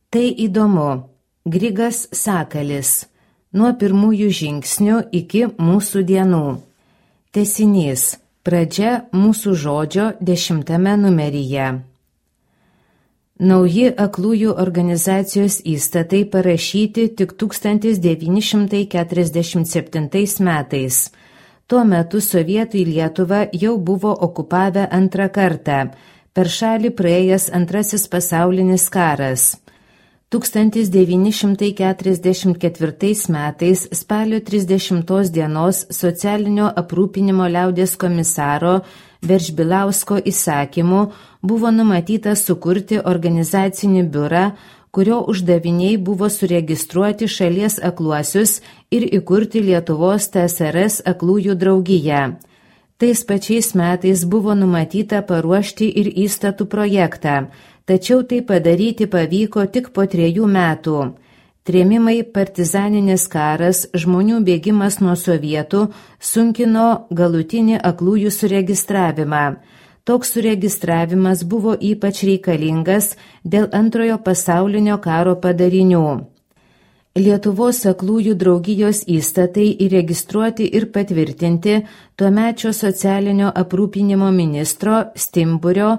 Tai įdomu. Grigas Sakalis. Nuo pirmųjų žingsnių iki mūsų dienų. Tęsinys. Pradžia mūsų žodžio 10 numeryje. Nauji aklųjų organizacijos įstatai parašyti tik 1947 metais. Tuo metu sovietai Lietuvą jau buvo okupavę antrą kartą, per šalį praėjęs Antrasis pasaulinis karas. 1944 metais spalio 30 dienos socialinio aprūpinimo liaudies komisaro Veržbilausko įsakymu buvo numatyta sukurti organizacinį biurą, kurio uždaviniai buvo suregistruoti šalies akluosius ir įkurti Lietuvos TSRS aklųjų draugiją. Tais pačiais metais buvo numatyta paruošti ir įstatų projektą, tačiau tai padaryti pavyko tik po 3 metų. Trėmimai, partizaninis karas, žmonių bėgimas nuo sovietų sunkino galutinį aklųjų suregistravimą. Toks suregistravimas buvo ypač reikalingas dėl Antrojo pasaulinio karo padarinių. Lietuvos aklųjų draugijos įstatai įregistruoti ir patvirtinti tuomečio socialinio aprūpinimo ministro Stimburio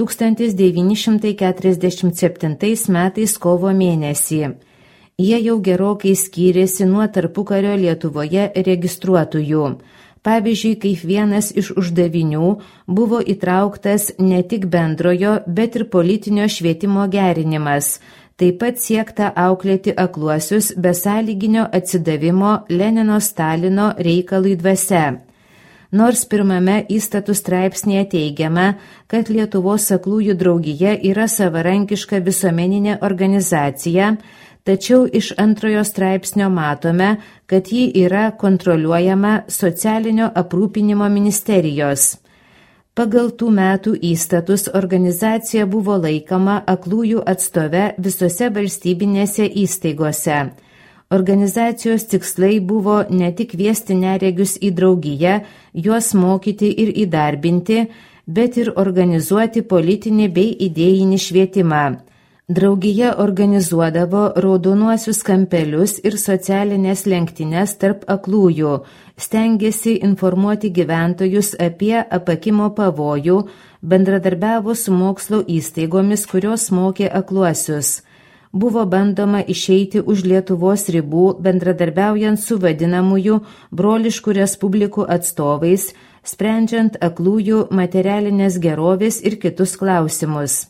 1947 metais kovo mėnesį. Jie jau gerokai skyrėsi nuo tarpukario Lietuvoje registruotųjų. Pavyzdžiui, kaip vienas iš uždavinių buvo įtrauktas ne tik bendrojo, bet ir politinio švietimo gerinimas. Taip pat siekta auklėti akluosius besąlyginio atsidavimo Lenino Stalino reikalui dvasia. Nors pirmame įstatų straipsnėje teigiama, kad Lietuvos aklųjų draugija yra savarankiška visuomeninė organizacija, tačiau iš antrojo straipsnio matome, kad ji yra kontroliuojama socialinio aprūpinimo ministerijos. Pagal tų metų įstatus organizacija buvo laikoma aklųjų atstove visose valstybinėse įstaigose. Organizacijos tikslai buvo ne tik kviesti neregius į draugiją, juos mokyti ir įdarbinti, bet ir organizuoti politinį bei idėjinį švietimą. Draugija organizuodavo raudonuosius kampelius ir socialinės lenktynes tarp aklųjų, stengėsi informuoti gyventojus apie apakimo pavojų, bendradarbiavo su mokslo įstaigomis, kurios mokė akluosius. Buvo bandoma išeiti už Lietuvos ribų, bendradarbiaujant su vadinamųjų broliškų respublikų atstovais, sprendžiant aklųjų materialinės gerovės ir kitus klausimus.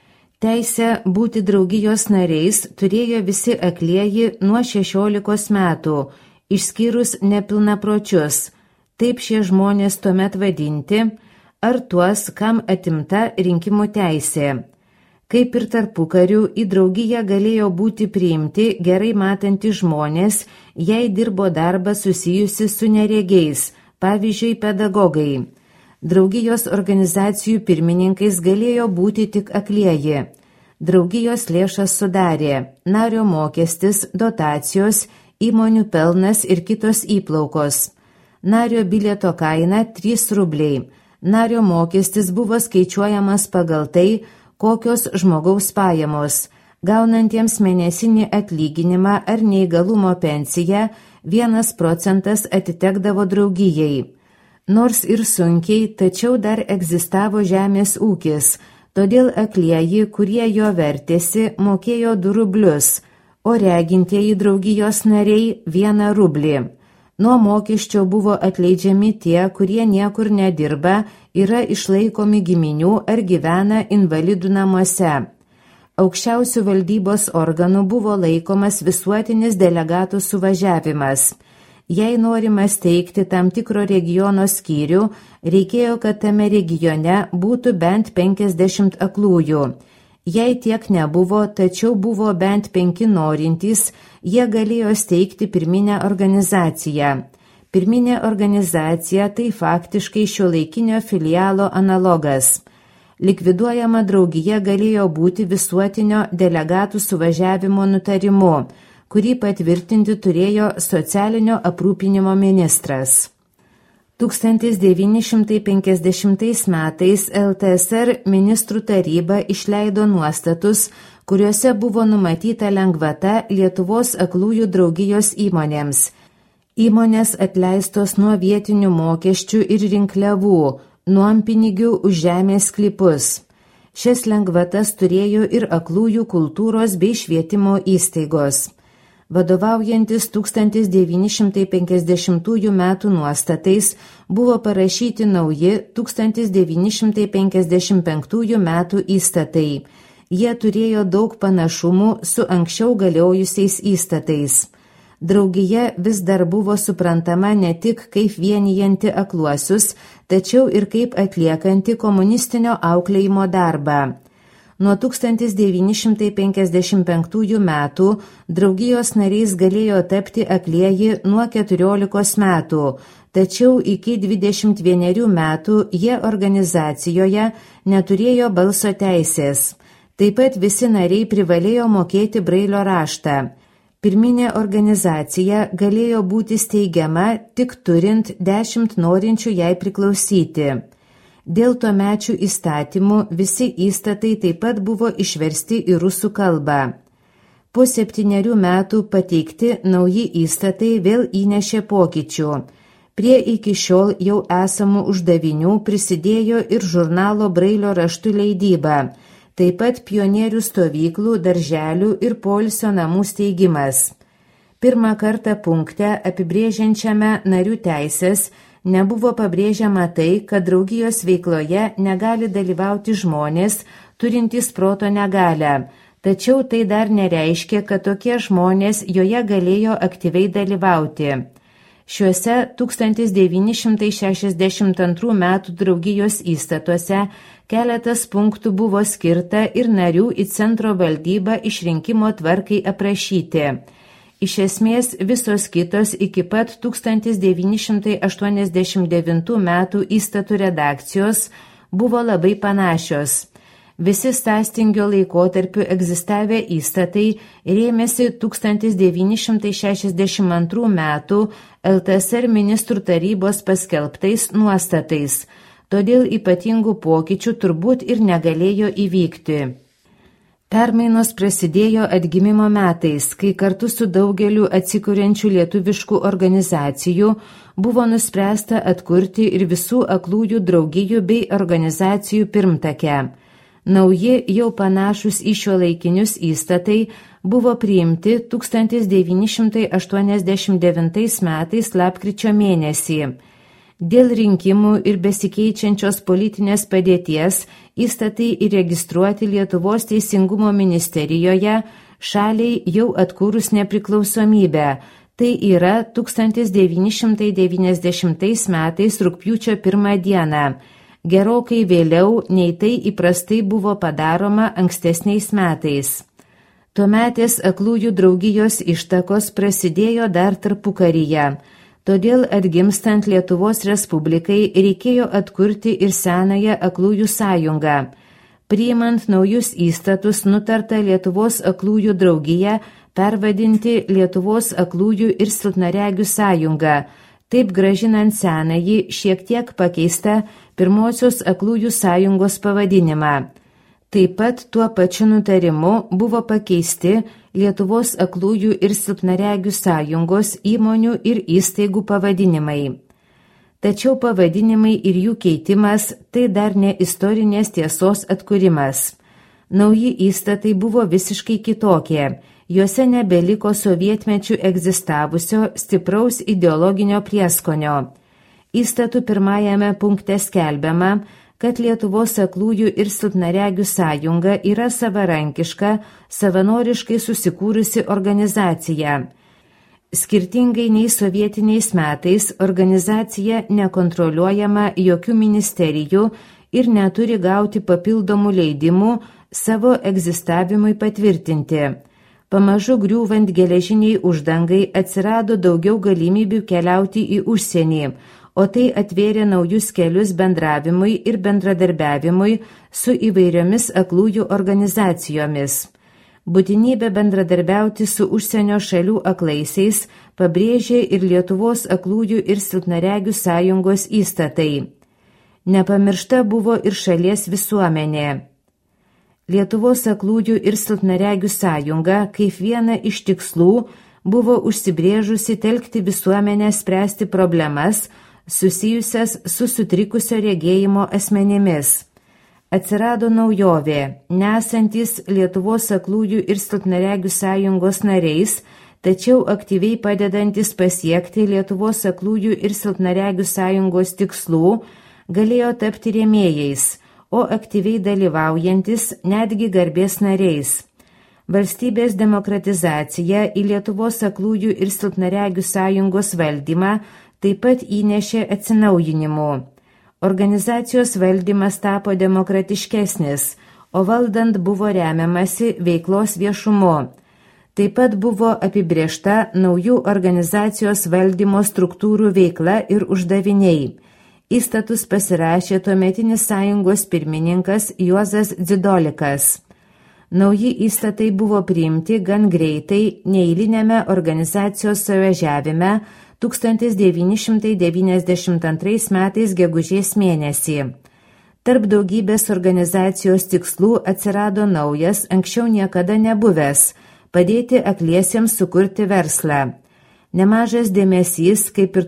Teisę būti draugijos nariais turėjo visi aklieji nuo 16 metų, išskyrus nepilnapročius, taip šie žmonės tuomet vadinti, ar tuos, kam atimta rinkimų teisė. Kaip ir tarpukariu, į draugiją galėjo būti priimti gerai matantys žmonės, jei dirbo darbą susijusi su neregiais, pavyzdžiui, pedagogai. Draugijos organizacijų pirmininkais galėjo būti tik aklieji. Draugijos lėšas sudarė nario mokestis, dotacijos, įmonių pelnas ir kitos įplaukos. Nario bilieto kaina 3 rubliai. Nario mokestis buvo skaičiuojamas pagal tai, kokios žmogaus pajamos. Gaunantiems mėnesinį atlyginimą ar neįgalumo pensiją 1% atitekdavo draugijai. Nors ir sunkiai, tačiau dar egzistavo žemės ūkis, todėl aklieji, kurie jo vertėsi, mokėjo 2 rublius, o regintieji draugijos nariai 1 rublį. Nuo mokesčio buvo atleidžiami tie, kurie niekur nedirba, yra išlaikomi giminių ar gyvena invalidų namuose. Aukščiausių valdybos organų buvo laikomas visuotinis delegatų suvažiavimas. Jei norima steigti tam tikro regiono skyrių, reikėjo, kad tame regione būtų bent 50 aklųjų. Jei tiek nebuvo, tačiau buvo bent 5 norintys, jie galėjo steigti pirminę organizaciją. Pirminė organizacija tai faktiškai šiuolaikinio filialo analogas. Likviduojama draugija galėjo būti visuotinio delegatų suvažiavimo nutarimu, kurį patvirtinti turėjo socialinio aprūpinimo ministras. 1950 metais LTSR ministrų taryba išleido nuostatus, kuriuose buvo numatyta lengvata Lietuvos aklųjų draugijos įmonėms. Įmonės atleistos nuo vietinių mokesčių ir rinkliavų, nuompinigių už žemės sklypus. Šias lengvatas turėjo ir aklųjų kultūros bei švietimo įstaigos. Vadovaujantis 1950 metų nuostatais buvo parašyti nauji 1955 metų įstatai. Jie turėjo daug panašumų su anksčiau galiojusiais įstatais. Draugija vis dar buvo suprantama ne tik kaip vienijanti akluosius, tačiau ir kaip atliekanti komunistinio auklėjimo darbą. Nuo 1955 metų draugijos nariais galėjo tapti aklieji nuo 14 metų, tačiau iki 21 metų jie organizacijoje neturėjo balso teisės. Taip pat visi nariai privalėjo mokėti brailio raštą. Pirminė organizacija galėjo būti steigiama tik turint 10 norinčių jai priklausyti. Dėl tuomečių įstatymų visi įstatai taip pat buvo išversti į rusų kalbą. Po 7 metų pateikti nauji įstatai vėl įnešė pokyčių. Prie iki šiol jau esamų uždavinių prisidėjo ir žurnalo brailio raštų leidyba, taip pat pionierių stovyklų, darželių ir poilsio namų steigimas. Pirmą kartą punkte apibrėžiančiame narių teisės nebuvo pabrėžiama tai, kad draugijos veikloje negali dalyvauti žmonės, turintys proto negalią, tačiau tai dar nereiškia, kad tokie žmonės joje galėjo aktyviai dalyvauti. Šiuose 1962 metų draugijos įstatuose keletas punktų buvo skirta ir narių į centro valdybą išrinkimo tvarkai aprašyti. Iš esmės visos kitos iki pat 1989 metų įstatų redakcijos buvo labai panašios. Visi sąstingio laikotarpiu egzistavę įstatai rėmėsi 1962 metų LTSR ministrų tarybos paskelbtais nuostatais, todėl ypatingų pokyčių turbūt ir negalėjo įvykti. Permainos prasidėjo atgimimo metais, kai kartu su daugeliu atsikuriančių lietuviškų organizacijų buvo nuspręsta atkurti ir visų aklųjų draugijų bei organizacijų pirmtakę. Nauji, jau panašus į šiuolaikinius įstatai buvo priimti 1989 metais lapkričio mėnesį. Dėl rinkimų ir besikeičiančios politinės padėties įstatai įregistruoti Lietuvos teisingumo ministerijoje šaliai jau atkūrus nepriklausomybę, tai yra 1990 metais rugpjūčio 1 dieną, gerokai vėliau nei tai įprastai buvo padaroma ankstesniais metais. Tuometės aklųjų draugijos ištakos prasidėjo dar tarpukaryje. Todėl atgimstant Lietuvos Respublikai reikėjo atkurti ir senąją aklųjų sąjungą. Priimant naujus įstatus nutarta Lietuvos aklųjų draugiją pervadinti Lietuvos aklųjų ir silpnaregių sąjungą, taip grąžinant senąjį šiek tiek pakeistą pirmosios aklųjų sąjungos pavadinimą. Taip pat tuo pačiu nutarimu buvo pakeisti Lietuvos aklųjų ir silpnaregių sąjungos įmonių ir įstaigų pavadinimai. Tačiau pavadinimai ir jų keitimas tai dar ne istorinės tiesos atkūrimas. Nauji įstatai buvo visiškai kitokie, juose nebeliko sovietmečių egzistavusio stipraus ideologinio prieskonio. Įstatų pirmajame punkte skelbiama, kad Lietuvos aklųjų ir silpnaregių sąjunga yra savarankiška, savanoriškai susikūrusi organizacija. Skirtingai nei sovietiniais metais, organizacija nekontroliuojama jokių ministerijų ir neturi gauti papildomų leidimų savo egzistavimui patvirtinti. Pamažu griūvant geležiniai uždangai atsirado daugiau galimybių keliauti į užsienį, o tai atvėrė naujus kelius bendravimui ir bendradarbiavimui su įvairiomis aklųjų organizacijomis. Būtinybę bendradarbiauti su užsienio šalių aklaisiais pabrėžė ir Lietuvos aklųjų ir silpnaregių sąjungos įstatai. Nepamiršta buvo ir šalies visuomenė. Lietuvos aklųjų ir silpnaregių sąjunga kaip viena iš tikslų buvo užsibrėžusi telkti visuomenę spręsti problemas susijusias su sutrikusio regėjimo asmenimis. Atsirado naujovė, nesantis Lietuvos aklųjų ir silpnaregių sąjungos nariais, tačiau aktyviai padedantis pasiekti Lietuvos aklųjų ir silpnaregių sąjungos tikslų, galėjo tapti rėmėjais, o aktyviai dalyvaujantis netgi garbės nariais. Valstybės demokratizacija į Lietuvos aklųjų ir silpnaregių sąjungos valdymą taip pat įnešė atsinaujinimų. Organizacijos valdymas tapo demokratiškesnis, o valdant buvo remiamasi veiklos viešumu. Taip pat buvo apibrėžta naujų organizacijos valdymo struktūrų veikla ir uždaviniai. Įstatus pasirašė tuometinis sąjungos pirmininkas Juozas Dzidolikas. Nauji įstatai buvo priimti gan greitai neeilinėme organizacijos suvažiavime 1992 metais gegužės mėnesį. Tarp daugybės organizacijos tikslų atsirado naujas, anksčiau niekada nebuvęs – padėti akliesiems sukurti verslą. Nemažas dėmesys, kaip ir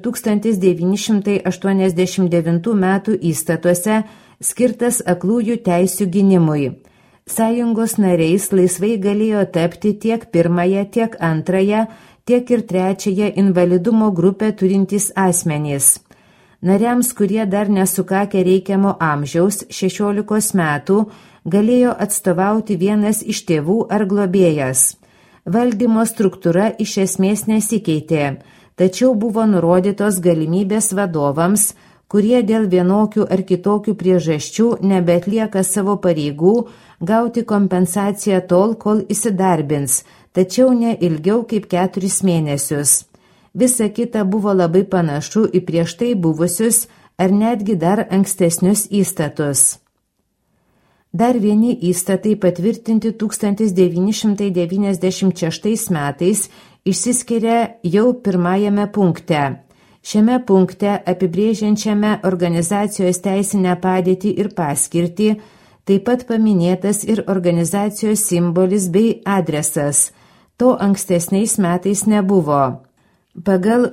1989 metų įstatuose, skirtas aklųjų teisių gynimui. Sąjungos nariais laisvai galėjo tapti tiek pirmąją, tiek antrąją, tiek ir trečiąją invalidumo grupę turintys asmenys. Nariams, kurie dar nesukakę reikiamo amžiaus, 16 metų, galėjo atstovauti vienas iš tėvų ar globėjas. Valdymo struktūra iš esmės nesikeitė, tačiau buvo nurodytos galimybės vadovams, kurie dėl vienokių ar kitokių priežasčių nebeatlieka savo pareigų, gauti kompensaciją tol, kol įsidarbins, tačiau ne ilgiau kaip 4 mėnesius. Visa kita buvo labai panašu į prieš tai buvusius ar netgi dar ankstesnius įstatus. Dar vieni įstatai patvirtinti 1996 metais išsiskiria jau pirmajame punkte. Šiame punkte, apibrėžiančiame organizacijos teisinę padėtį ir paskirtį, taip pat paminėtas ir organizacijos simbolis bei adresas. To ankstesniais metais nebuvo. Pagal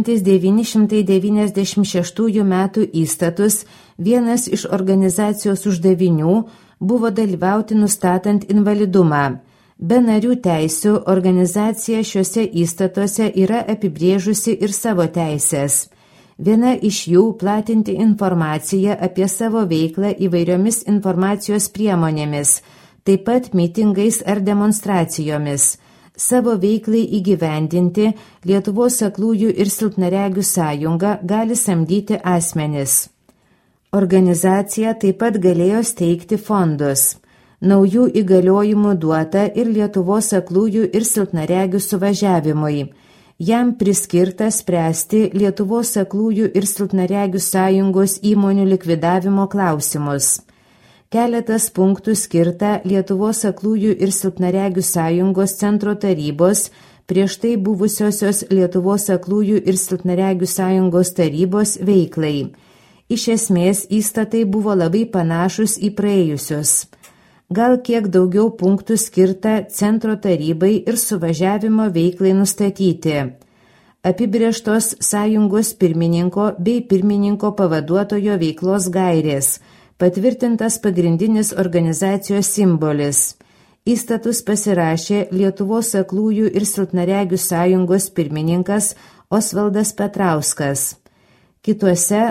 1996 metų įstatus vienas iš organizacijos uždavinių buvo dalyvauti nustatant invalidumą. Be narių teisių organizacija šiuose įstatuose yra apibrėžusi ir savo teisės. Viena iš jų platinti informaciją apie savo veiklą įvairiomis informacijos priemonėmis, taip pat mitingais ar demonstracijomis. Savo veiklai įgyvendinti Lietuvos aklųjų ir silpnaregių sąjunga gali samdyti asmenis. Organizacija taip pat galėjo steigti fondus. Naujų įgaliojimų duota ir Lietuvos aklųjų ir silpnaregių suvažiavimui. Jam priskirta spręsti Lietuvos aklųjų ir silpnaregių sąjungos įmonių likvidavimo klausimus. Keletas punktų skirta Lietuvos aklųjų ir silpnaregių sąjungos centro tarybos, prieš tai buvusiosios Lietuvos aklųjų ir silpnaregių sąjungos tarybos veiklai. Iš esmės, įstatai buvo labai panašus į praėjusius. Gal kiek daugiau punktų skirta centro tarybai ir suvažiavimo veiklai nustatyti. Apibrėžtos sąjungos pirmininko bei pirmininko pavaduotojo veiklos gairės, patvirtintas pagrindinis organizacijos simbolis. Įstatus pasirašė Lietuvos aklųjų ir silpnaregių sąjungos pirmininkas Osvaldas Petrauskas. Kituose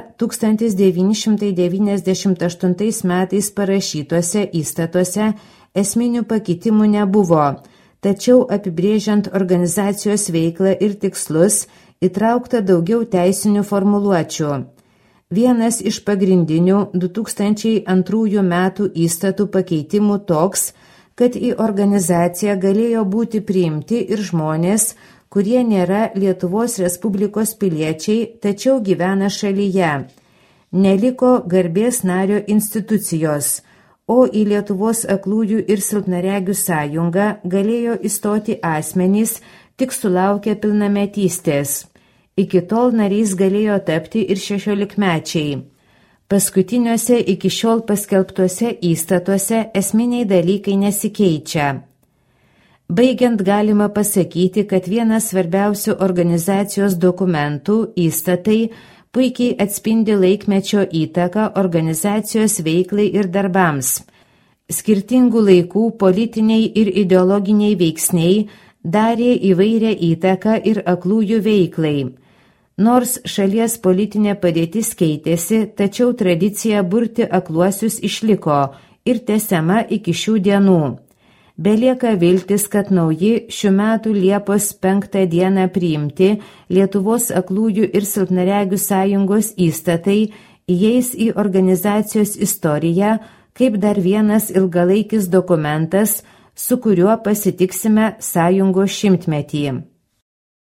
1998 metais parašytuose įstatuose esminių pakeitimų nebuvo, tačiau apibrėžiant organizacijos veiklą ir tikslus įtraukta daugiau teisinių formuluočių. Vienas iš pagrindinių 2002 metų įstatų pakeitimų toks, kad į organizaciją galėjo būti priimti ir žmonės, kurie nėra Lietuvos Respublikos piliečiai, tačiau gyvena šalyje. Neliko garbės nario institucijos, o į Lietuvos aklųjų ir silpnaregių sąjungą galėjo įstoti asmenys tik sulaukę pilnametystės. Iki tol nariais galėjo tapti ir 16-mečiai. Paskutiniuose iki šiol paskelbtuose įstatuose esminiai dalykai nesikeičia. Baigiant galima pasakyti, kad vienas svarbiausių organizacijos dokumentų įstatai puikiai atspindi laikmečio įtaką organizacijos veiklai ir darbams. Skirtingų laikų politiniai ir ideologiniai veiksniai darė įvairią įtaką ir aklųjų veiklai. Nors šalies politinė padėtis keitėsi, tačiau tradicija burti akluosius išliko ir tęsiama iki šių dienų. Belieka viltis, kad nauji šių metų Liepos 5 dieną priimti Lietuvos aklųjų ir silpnaregių sąjungos įstatai įeis į organizacijos istoriją kaip dar vienas ilgalaikis dokumentas, su kuriuo pasitiksime sąjungos 100-metį.